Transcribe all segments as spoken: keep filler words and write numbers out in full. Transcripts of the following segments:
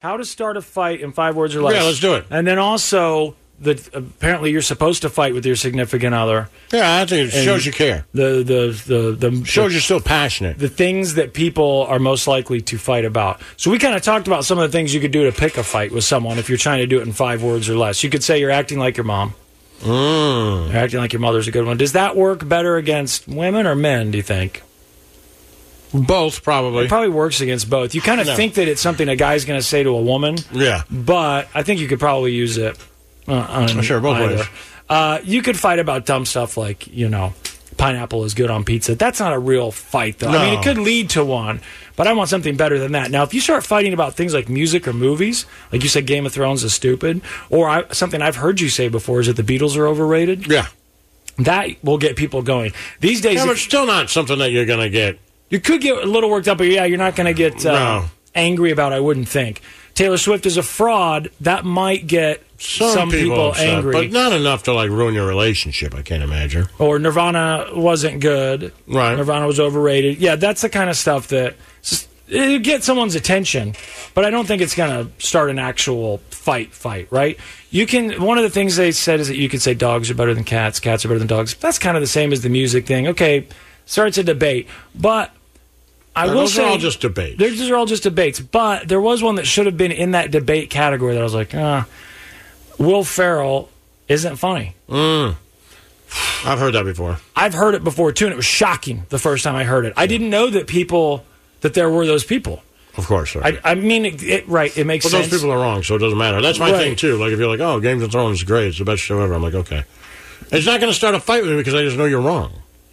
how to start a fight in five words or less. Yeah, let's do it. And then also, the, apparently you're supposed to fight with your significant other. Yeah, I think it And shows you care. The the the the shows the, you're still passionate. The things that people are most likely to fight about. So we kind of talked about some of the things you could do to pick a fight with someone if you're trying to do it in five words or less. You could say you're acting like your mom. Mm. You're acting like your mother's a good one. Does that work better against women or men, do you think? Both, probably. It probably works against both. You kind of No. think that it's something a guy's going to say to a woman. Yeah. But I think you could probably use it uh, on Sure, both either. ways. Uh, you could fight about dumb stuff like, you know, pineapple is good on pizza. That's not a real fight, though. No. I mean, it could lead to one, but I want something better than that. Now, if you start fighting about things like music or movies, like you said Game of Thrones is stupid, or I, something I've heard you say before is that the Beatles are overrated. Yeah. That will get people going. These days... Yeah, but still not something that you're going to get... You could get a little worked up, but yeah, you're not going to get uh, No. angry about it, I wouldn't think. Taylor Swift is a fraud. That might get Some, some, people, upset, angry. but not enough to like ruin your relationship, I can't imagine. Or Nirvana wasn't good. Right. Nirvana was overrated. Yeah, that's the kind of stuff that just, it gets someone's attention, but I don't think it's going to start an actual fight fight, right? You can one of the things they said is that you could say dogs are better than cats, cats are better than dogs. That's kind of the same as the music thing. Okay, starts a debate, but I Now, will those say are all just debates. Those are all just debates, but there was one that should have been in that debate category that I was like, ah, Will Ferrell isn't funny. Mm. I've heard that before. I've heard it before too, and it was shocking the first time I heard it. I didn't know that people that there were those people. Of course, sir. I, I mean, it, it, right? It makes But sense. those people are wrong, so it doesn't matter. That's my Right. thing too. Like if you're like, "Oh, Game of Thrones is great; it's the best show ever," I'm like, "Okay." It's not going to start a fight with me because I just know you're wrong.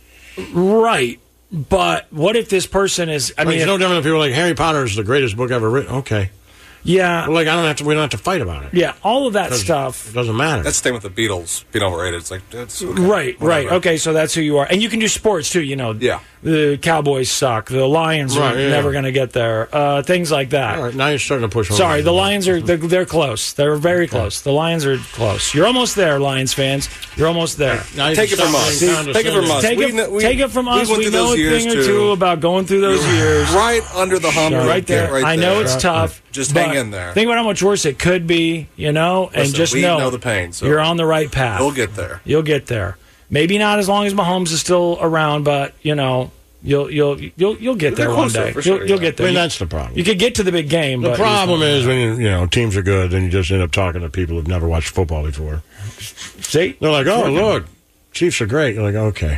Right. But what if this person is? I Like, mean, it's if- no different if people are like, "Harry Potter is the greatest book ever written." Okay. yeah, Well, like I don't have to. We don't have to fight about it. yeah, all of that 'Cause stuff. It doesn't matter. That's the thing with the Beatles being overrated. It's like, it's okay, Right, right. whatever. Okay, so that's who you are. And you can do sports, too, you know. Yeah. The Cowboys suck. The Lions are Right, yeah. never going to get there. Uh, things like that. All right, now you're starting to push. over. Sorry, the Lions are they're, they're close. They're very close. The Lions are close. You're almost there, Lions fans. You're almost there. Now you Take can it from stop us. being Take it condescending. from us. Take, We it, kn- we- take it from we us. went We through know a those years, thing or too. two about going through those years. Right under the hump. You're right there. Right I know there. it's tough. Just but hang in there. Think about how much worse it could be, you know, and Listen, just we know, know the pain, so you're on the right path. We'll get there. You'll get there. Maybe not as long as Mahomes is still around, but you know, you'll you'll you'll you'll get there They're one closer, day. for You'll, sure, you'll yeah. get there. I mean, You- that's the problem. You could get to the big game. The but problem you just is when you, you know teams are good, then you just end up talking to people who've never watched football before. see, They're like, "Oh, look, Chiefs are great." You're like, "Okay."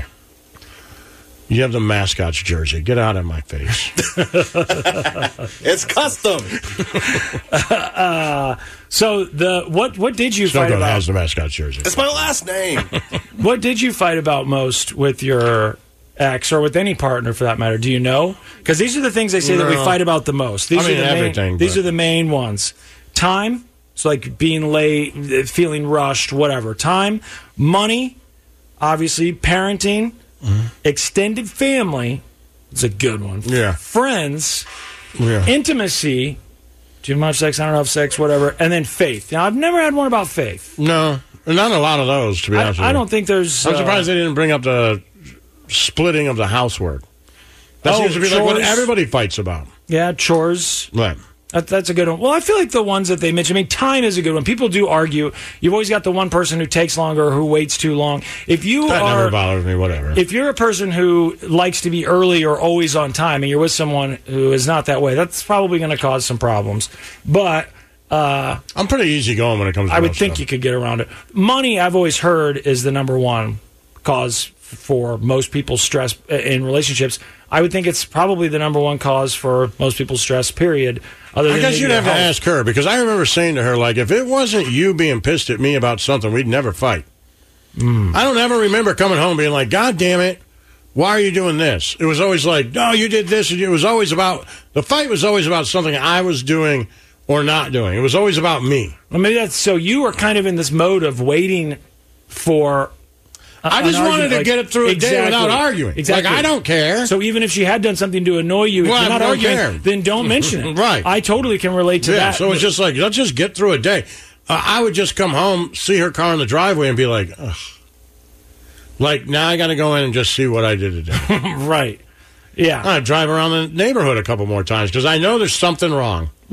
You have the mascot's jersey. Get out of my face. It's custom. uh, so the what what did you Snow fight Cone about? has the mascot's jersey. It's my last name. What did you fight about most with your ex or with any partner for that matter? Do you know? Because these are the things they say that we No. fight about the most. These I mean, are the everything, Main, these but- are the main ones. Time. It's like being late, feeling rushed, whatever. Time, money, obviously, parenting, Mm-hmm. extended family. It's a good one. Yeah. Friends, Yeah. intimacy. Too much sex, not enough sex, whatever. And then faith. Now, I've never had one about faith. No, not a lot of those, to be I, honest with I you. don't think there's. I'm uh, surprised they didn't bring up the splitting of the housework. That Oh, seems to be like what chores. everybody fights about. Yeah, chores. Right. That, that's a good one. Well, I feel like the ones that they mentioned, I mean, time is a good one. People do argue. You've always got the one person who takes longer or who waits too long. If you That are, never bothers me, whatever. if you're a person who likes to be early or always on time, and you're with someone who is not that way, that's probably going to cause some problems. But uh, I'm pretty easygoing when it comes to I would most think stuff. you could get around it. Money, I've always heard, is the number one cause for most people's stress in relationships. I would think it's probably the number one cause for most people's stress, period. Other I than guess maybe you'd their have to health. ask her, because I remember saying to her, like, if it wasn't you being pissed at me about something, we'd never fight. Mm. I don't ever remember coming home being like, God damn it, why are you doing this? It was always like, no, you did this. It was always about, the fight was always about something I was doing or not doing. It was always about me. Well, maybe that's so. You are kind of in this mode of waiting for. a- I just an wanted argument, to like- get it through a day Exactly. without arguing. Exactly. Like, I don't care. So even if she had done something to annoy you, if Well, you're I not don't arguing, care. then don't mention it. Right. I totally can relate to Yeah, that. so it's just like, let's just get through a day. Uh, I would just come home, see her car in the driveway, and be like, ugh. Like, now I got to go in and just see what I did today. right. Yeah. I drive around the neighborhood a couple more times because I know there's something wrong.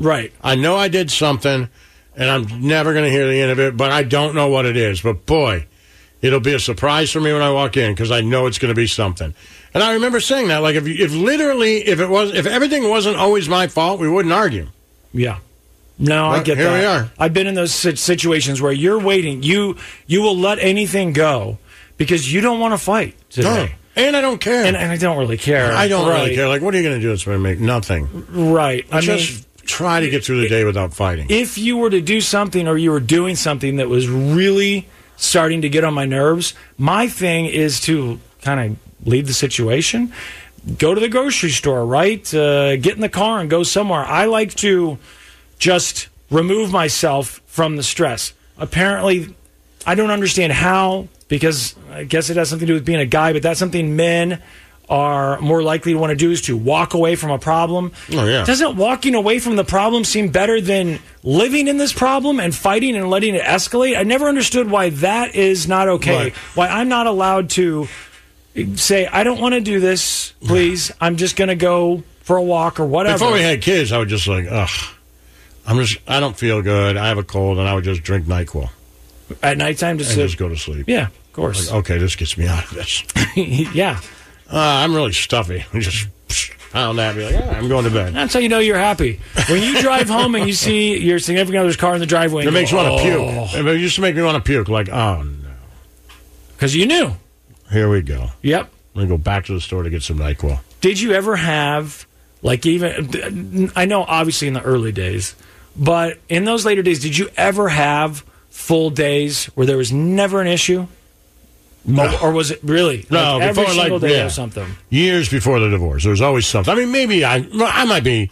Right. I know I did something, and I'm never going to hear the end of it, but I don't know what it is. But, boy, it'll be a surprise for me when I walk in because I know it's going to be something. And I remember saying that, like, if, if literally, if it was, if everything wasn't always my fault, we wouldn't argue. Yeah. No, I Well, get here that. we are. I've been in those si- situations where you're waiting. You you will let anything go because you don't want to fight No. today. And I don't care. And, and I don't really care. I don't right. really care. Like, what are you going to do that's going to make nothing? Right. I Just mean, try to get through the day without fighting. if you were to do something or you were doing something that was really starting to get on my nerves, my thing is to kind of leave the situation, go to the grocery store, right? Uh, get in the car and go somewhere. I like to just remove myself from the stress. Apparently, I don't understand how, because I guess it has something to do with being a guy, but that's something men are more likely to want to do is to walk away from a problem. Oh, yeah. Doesn't walking away from the problem seem better than living in this problem and fighting and letting it escalate? I never understood why that is not okay. Right. Why I'm not allowed to say, I don't want to do this, please. I'm just going to go for a walk or whatever. Before we had kids, I would just like, ugh, I'm just, I don't feel good. I have a cold, and I would just drink NyQuil At nighttime, just, and to, just go to sleep. yeah, of course. Like, okay, this gets me out of this. Yeah. Uh, I'm really stuffy. I just pound that, be like, ah, I'm going to bed. That's how you know you're happy. When you drive home and you see your significant other's car in the driveway, It makes you want to oh, puke. It used to make me want to puke. Like, oh no, because you knew. here we go. Yep. I'm gonna go back to the store to get some NyQuil. Did you ever have, like, even, I know obviously in the early days, but in those later days, did you ever have full days where there was never an issue? No. Or, or was it really? No, like every before, single like, day yeah. or something? Years before the divorce, there was always something. I mean, maybe I, I might be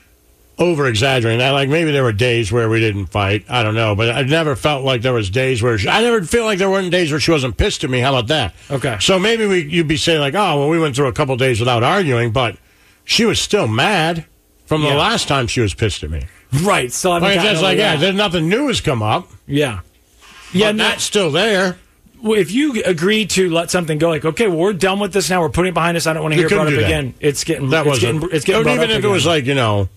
over exaggerating that. Like maybe there were days where we didn't fight. I don't know, but I never felt like there was days where she, I never feel like there weren't days where she wasn't pissed at me. How about that? Okay. So maybe we you'd be saying like, oh, well, we went through a couple days without arguing, but she was still mad from the Yeah. last time she was pissed at me. Right. So I'm Like it's kinda just like, yeah, that. there's nothing new has come up. Yeah. Yeah, Yeah, but no, that's still there. well, if you agree to let something go, like, okay, well, we're done with this now. We're putting it behind us. I don't want to You hear it brought couldn't up do that. again. It's getting. That it's wasn't. getting. It's getting. Or brought even up if it was again. like you know,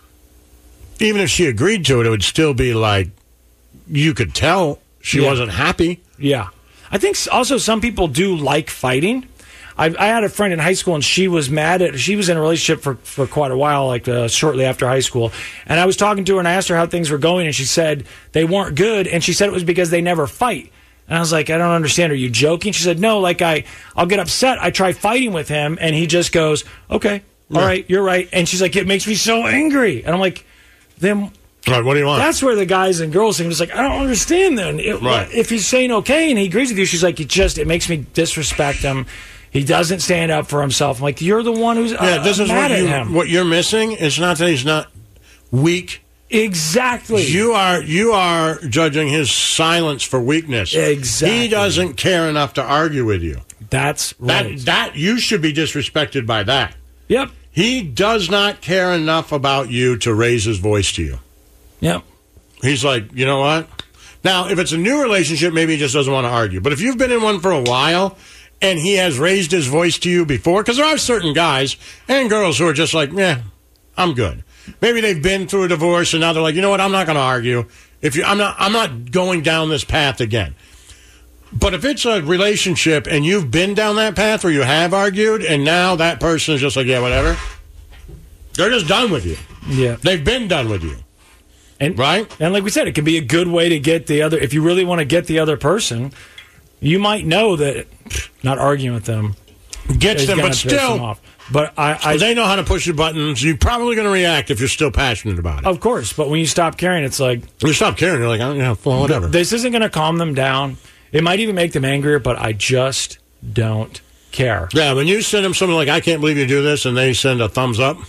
even if she agreed to it, it would still be like you could tell she Yeah. wasn't happy. Yeah. I think s- also some people do like fighting. I, I had a friend in high school, and she was mad at. She was in a relationship for, for quite a while, like uh, shortly after high school. And I was talking to her, and I asked her how things were going, and she said they weren't good. And she said it was because they never fight. And I was like, I don't understand. Are you joking? She said, no. Like I, I'll get upset. I try fighting with him, and he just goes, okay, all Yeah. right, you're right. And she's like, it makes me so angry. And I'm like, then. Like, what do you want? That's where the guys and girls think, it's like, I don't understand then. It, Right. If he's saying okay and he agrees with you, she's like, it just, it makes me disrespect him. He doesn't stand up for himself. I'm like, you're the one who's uh, yeah, this is mad what, at you, him. what you're missing. It's not that he's not weak. Exactly. You are you are judging his silence for weakness. Exactly. He doesn't care enough to argue with you. That's That right. that you should be disrespected by that. Yep. He does not care enough about you to raise his voice to you. Yep. He's like, you know what? Now, if it's a new relationship, maybe he just doesn't want to argue. But if you've been in one for a while and he has raised his voice to you before, because there are certain guys and girls who are just like, yeah, I'm good. Maybe they've been through a divorce and now they're like, you know what? I'm not going to argue. If you, I'm not, I'm not going down this path again. But if it's a relationship and you've been down that path where you have argued and now that person is just like, yeah, whatever, they're just done with you. Yeah. They've been done with you. And, Right? And like we said, it can be a good way to get the other, if you really want to get the other person, you might know that pff, not arguing with them Gets is them, gonna but piss them still, off. But I, I they know how to push the buttons. You're probably going to react if you're still passionate about it. of course, but when you stop caring, it's like, You stop caring. You're like, oh, yeah, well, whatever. this isn't going to calm them down. It might even make them angrier, but I just don't care. Yeah, when you send them something like, I can't believe you do this, and they send a thumbs up.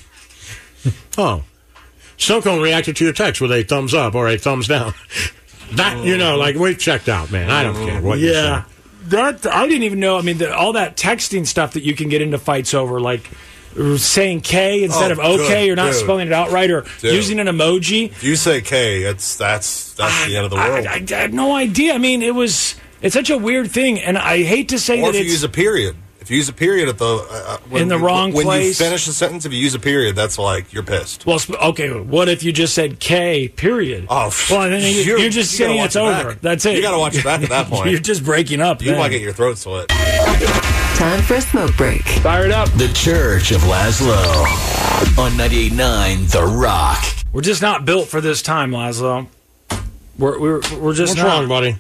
Oh. Snowcone reacted to your text with a thumbs up or a thumbs down. That, you know, like, we've checked out, man. I don't care what you Yeah. say. That I didn't even know. I mean, the, all that texting stuff that you can get into fights over, like saying K instead Oh, of okay, good, or not dude. spelling it out right, or Dude. using an emoji. If you say K, it's that's that's the end of the I, world. I, I had no idea. I mean, it was it's such a weird thing, and I hate to say or that if you it's use a period. If If you use a period at the uh, when In the you, wrong when place. you finish a sentence, if you use a period, that's like you're pissed. Well, sp- okay. What if you just said K period? Oh, well, then you, you're, you're just you gotta saying watch it's it over. back. That's it. You got to watch it back at that point. You're just breaking up. You then. might get your throat slit. Time for a smoke break. Fire it up. The Church of Laszlo on ninety-eight point nine The Rock. We're just not built for this time, Laszlo. We're we're we're just What's not. wrong, buddy?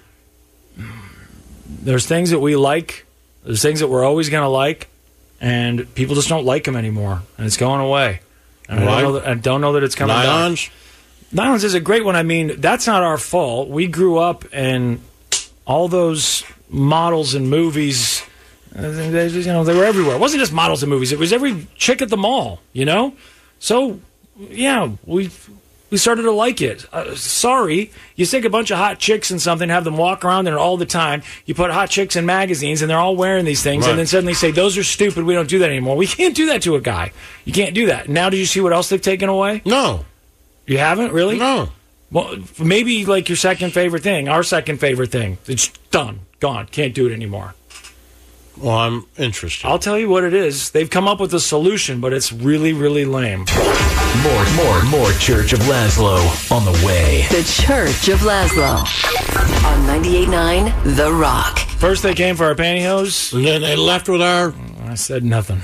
There's things that we like. There's things that we're always going to like, and people just don't like them anymore, and it's going away. And I Like? don't know that, I don't know that it's coming back. Nylons? Nylons is a great one. I mean, that's not our fault. We grew up and all those models and movies, uh, they, you know, they were everywhere. It wasn't just models and movies. It was every chick at the mall, you know? So, yeah, we we started to like it. Uh, sorry, you stick a bunch of hot chicks in something, have them walk around there all the time. You put hot chicks in magazines, and they're all wearing these things, Right. and then suddenly say, those are stupid, we don't do that anymore. We can't do that to a guy. You can't do that. Now, did you see what else they've taken away? No. You haven't, really? No. Well, maybe like your second favorite thing, our second favorite thing. It's done, gone, can't do it anymore. Well, I'm interested. I'll tell you what it is. They've come up with a solution, but it's really, really lame. More, more, more Church of Laszlo on the way. The Church of Laszlo on ninety-eight point nine The Rock. First they came for our pantyhose. And then they left with our... I said nothing.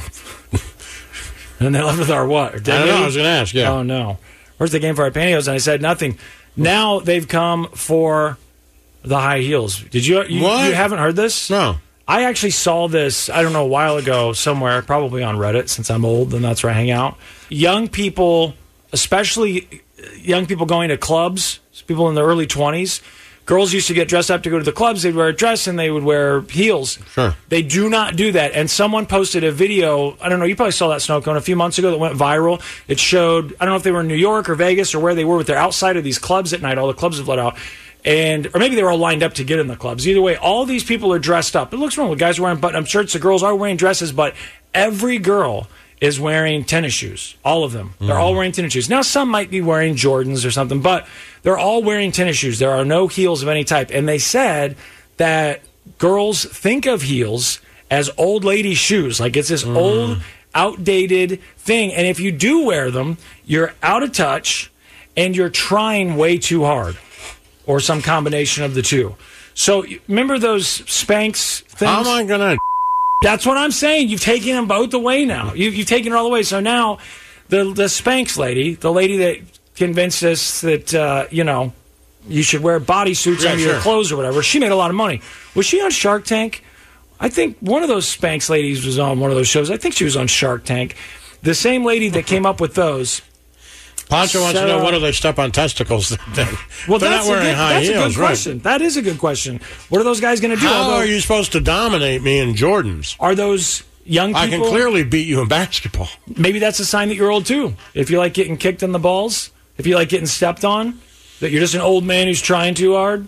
And they left with our what? I don't know, I was going to ask, yeah. Oh, no. First they came for our pantyhose, and I said nothing. Now they've come for the high heels. Did you? You, What? you haven't heard this? No. I actually saw this, I don't know, a while ago somewhere, probably on Reddit, since I'm old and that's where I hang out. Young people, especially young people going to clubs, people in the early twenties, girls used to get dressed up to go to the clubs. They'd wear a dress and they would wear heels. Sure. They do not do that. And someone posted a video, I don't know, you probably saw that, Snow Cone, a few months ago that went viral. It showed, I don't know if they were in New York or Vegas or where they were, but they're outside of these clubs at night. All the clubs have let out. And or maybe they were all lined up to get in the clubs. Either way, all these people are dressed up. It looks normal. The guys are wearing button-up shirts. The girls are wearing dresses, but every girl is wearing tennis shoes. All of them. They're all wearing tennis shoes. Now, some might be wearing Jordans or something, but they're all wearing tennis shoes. There are no heels of any type. And they said that girls think of heels as old lady shoes. Like it's this old, outdated thing. And if you do wear them, you're out of touch and you're trying way too hard. Or some combination of the two. So remember those Spanx things? How am I going to... That's what I'm saying. You've taken them both away now. You've, you've taken it all away. So now the the Spanx lady, the lady that convinced us that, uh, you know, you should wear bodysuits Yeah, under your sure. clothes or whatever, she made a lot of money. Was she on Shark Tank? I think one of those Spanx ladies was on one of those shows. I think she was on Shark Tank. The same lady that came up with those... Pancho wants to So- know, what do they step on testicles then? Well, They're that's not wearing a good, high that's heels, a good right? question. That is a good question. What are those guys going to do? How Although- are you supposed to dominate me in Jordans? Are those young people? I can clearly beat you in basketball. Maybe that's a sign that you're old too. If you like getting kicked in the balls, if you like getting stepped on, that you're just an old man who's trying too hard.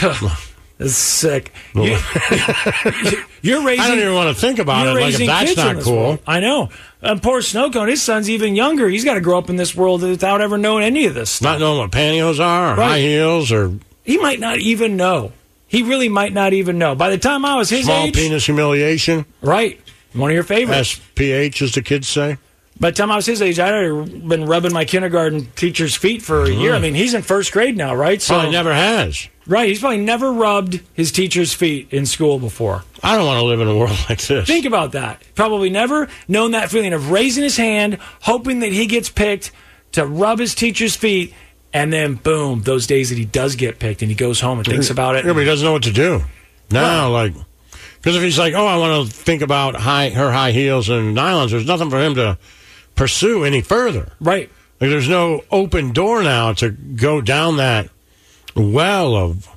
That's sick. You, you're raising. I don't even want to think about you're it. Like, if raising that's kids in not this cool. world. I know. And poor Snowcone, his son's even younger. He's got to grow up in this world without ever knowing any of this stuff. Not knowing what pantyhose are, or Right. high heels, or He might not even know. He really might not even know. By the time I was his small age, penis humiliation. right? One of your favorites. S P H, as the kids say. By the time I was his age, I'd already been rubbing my kindergarten teacher's feet for a year. I mean, he's in first grade now, right? So, Probably never has. right, he's probably never rubbed his teacher's feet in school before. I don't want to live in a world like this. Think about that. Probably never known that feeling of raising his hand, hoping that he gets picked to rub his teacher's feet, and then boom, those days that he does get picked and he goes home and thinks about it. Yeah, but he doesn't know what to do. Now, like, because if he's like, oh, I want to think about high her high heels and nylons, there's nothing for him to pursue any further. Right. Like, there's no open door now to go down that well of...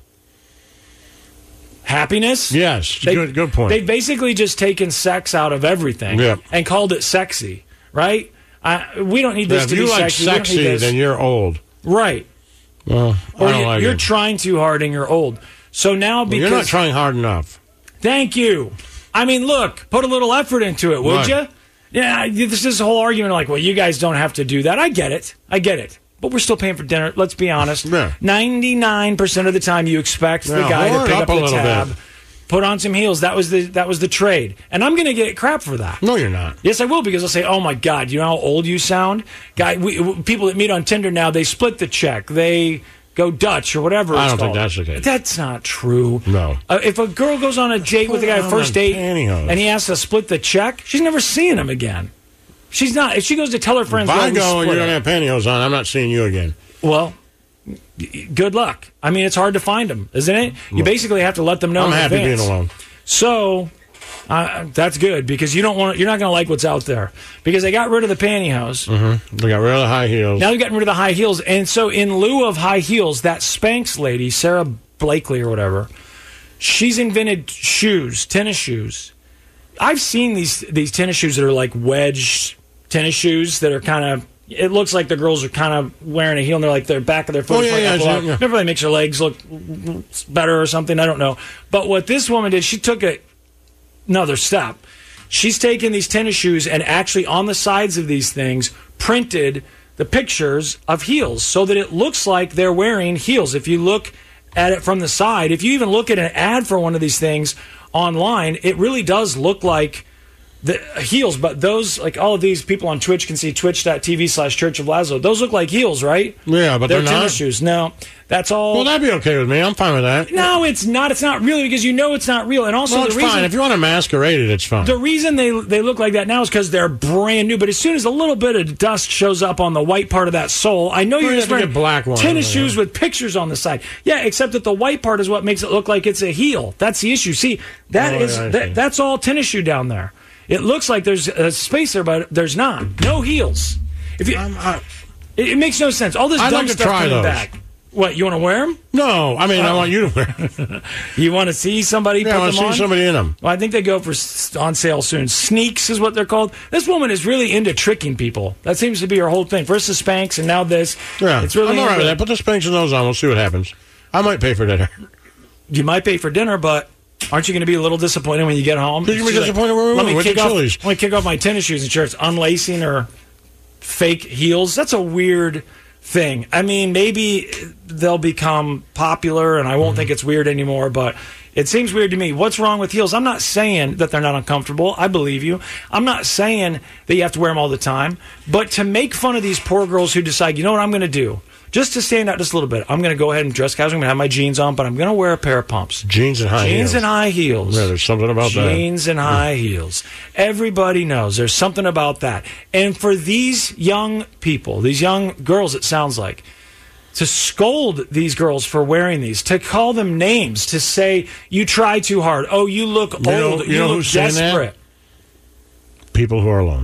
Happiness? Yes, They- good, good point. They've basically just taken sex out of everything Yeah. and called it sexy, right? I, we don't need Yeah, this if to you be like sexy. We don't need sexy, this. then you're old. Right. Well, I Or don't you, like you're it. trying too hard and you're old. So now Well, because you're not trying hard enough. Thank you. I mean, look, put a little effort into it, would Right. you? Yeah, this is a whole argument like, well, you guys don't have to do that. I get it. I get it. But we're still paying for dinner. Let's be honest. Yeah. ninety-nine percent of the time you expect the Yeah, guy to whore it pick up up a the little tab, bit. put on some heels. That was the that was the trade, and I'm going to get crap for that. No, you're not. Yes, I will, because I'll say, "Oh my God, you know how old you sound." Guy, we, we, people that meet on Tinder now, they split the check. They go Dutch or whatever. I it's don't think called. that's the case. That's not true. No. Uh, if a girl goes on a date with a guy on first the date, pantyhose. and he has to split the check, she's never seeing him again. She's not. If she goes to tell her friends, If I "Well, we go and you split don't it." have pantyhose on, I'm not seeing you again. Well, y- good luck. I mean, it's hard to find them, isn't it? You basically have to let them know. I'm in happy advance. being alone. So uh, that's good, because you don't want. You're not going to like what's out there, because they got rid of the pantyhose. Mm-hmm. They got rid of the high heels. Now they're getting rid of the high heels, and so in lieu of high heels, that Spanx lady, Sarah Blakely or whatever, she's invented shoes, tennis shoes. I've seen these these tennis shoes that are like wedge tennis shoes that are kind of. It looks like the girls are kind of wearing a heel, and they're like their back of their foot. Oh, is yeah, like yeah, up a yeah, lot. yeah. Maybe they makes your legs look better or something. I don't know. But what this woman did, she took it another step. She's taken these tennis shoes and actually on the sides of these things printed the pictures of heels so that it looks like they're wearing heels. If you look at it from the side, if you even look at an ad for one of these things online, it really does look like the heels. But those, like all of these people on Twitch can see twitch.tv slash Church of Laszlo. Those look like heels, right? Yeah, but they're, they're tennis not. shoes. No, that's all. Well, that'd be okay with me. I'm fine with that. No, it's not. It's not really, because you know it's not real. And also Well, the it's reason fine. If you want to masquerade it, it's fine. the reason they they look like that now is because they're brand new. But as soon as a little bit of dust shows up on the white part of that sole, I know Well, you're you just have to wearing get black ones, tennis yeah. shoes with pictures on the side. Yeah, except that the white part is what makes it look like it's a heel. That's the issue. See, that Oh, is yeah, I see. that, that's all tennis shoe down there. It looks like there's a space there, but there's not. No heels. If you, I'm- I- it, it makes no sense. All this I'd dumb like to stuff try coming those. back. What, you want to wear them? no, I mean, I want you to wear them. You want to see somebody Yeah, I put want them to on? see somebody in them. Well, I think they go for s- on sale soon. Sneaks is what they're called. This woman is really into tricking people. That seems to be her whole thing. First the Spanx, and now this. Yeah, it's really I'm all right into- with that. Put the Spanx and those on. We'll see what happens. I might pay for dinner. You might pay for dinner, but aren't you going to be a little disappointed when you get home? You're gonna be She's like, disappointed when we let went me to kick off. Chili's." Let me kick off my tennis shoes and shirts, unlacing or fake heels. That's a weird thing. I mean, maybe they'll become popular, and I won't think it's weird anymore. But it seems weird to me. What's wrong with heels? I'm not saying that they're not uncomfortable. I believe you. I'm not saying that you have to wear them all the time. But to make fun of these poor girls who decide, you know what I'm going to do? Just to stand out just a little bit, I'm going to go ahead and dress casual. I'm going to have my jeans on, but I'm going to wear a pair of pumps. Jeans and high Jeans heels. and high heels. Yeah, there's something about that. Jeans and high heels. Everybody knows there's something about that. And for these young people, these young girls, it sounds like, to scold these girls for wearing these, to call them names, to say, you try too hard. Oh, you look old. You know- You, you know look who's saying that? desperate. People who are alone.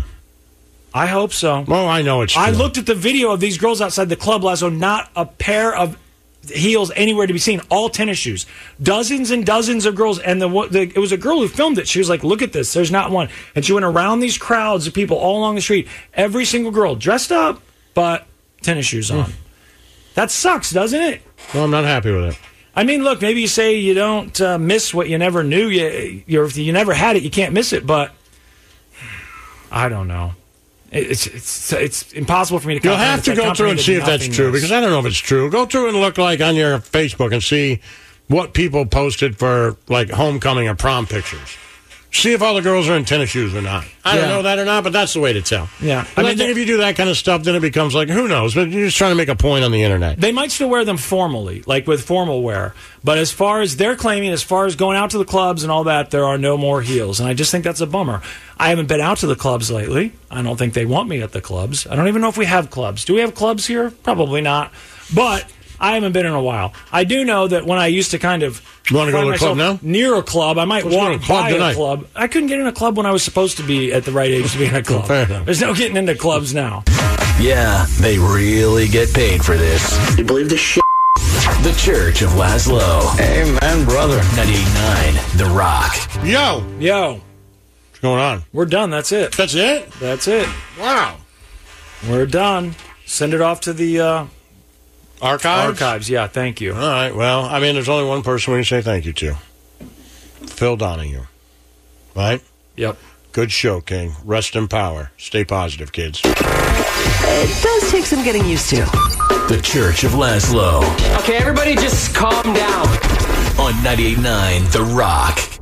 I hope so. Well, I know it's true. I looked at the video of these girls outside the club, Lazo, not a pair of heels anywhere to be seen, all tennis shoes. Dozens and dozens of girls, and the, the it was a girl who filmed it. She was like, look at this, there's not one. And she went around these crowds of people all along the street, every single girl dressed up, but tennis shoes on. That sucks, doesn't it? Well, I'm not happy with it. I mean, look, maybe you say you don't uh, miss what you never knew. You, you're, if you never had it, you can't miss it, but I don't know. It's it's it's impossible for me to. You'll comprehend have to that go through and company see did if that's nothing true, else. because I don't know if it's true. Go through and look like on your Facebook and see what people posted for like homecoming or prom pictures. See if all the girls are in tennis shoes or not. I don't Yeah. know that or not, but that's the way to tell. Yeah. But I I, mean, think if you do that kind of stuff, then it becomes like, who knows? But you're just trying to make a point on the internet. They might still wear them formally, like with formal wear. But as far as they're claiming, as far as going out to the clubs and all that, there are no more heels. And I just think that's a bummer. I haven't been out to the clubs lately. I don't think they want me at the clubs. I don't even know if we have clubs. Do we have clubs here? Probably not. But I haven't been in a while. I do know that when I used to kind of You wanna go find to a club myself now? near a club, I might Let's go to walk a club by tonight. a club. I couldn't get in a club when I was supposed to be at the right age to be in a club. Fair enough. There's no getting into clubs now. Yeah, they really get paid for this. You believe this shit? The Church of Laszlo. Amen, brother. ninety-eight point nine The Rock. Yo, Yo, what's going on? we're done. That's it. That's it? That's it. Wow. We're done. Send it off to the uh, Archives? archives. Yeah, thank you. All right. Well, I mean, there's only one person we can say thank you to. Phil Donahue. Right? Yep. Good show, King. Rest in power. Stay positive, kids. It does take some getting used to. The Church of Laszlo. Okay, everybody just calm down. On ninety-eight point nine The Rock.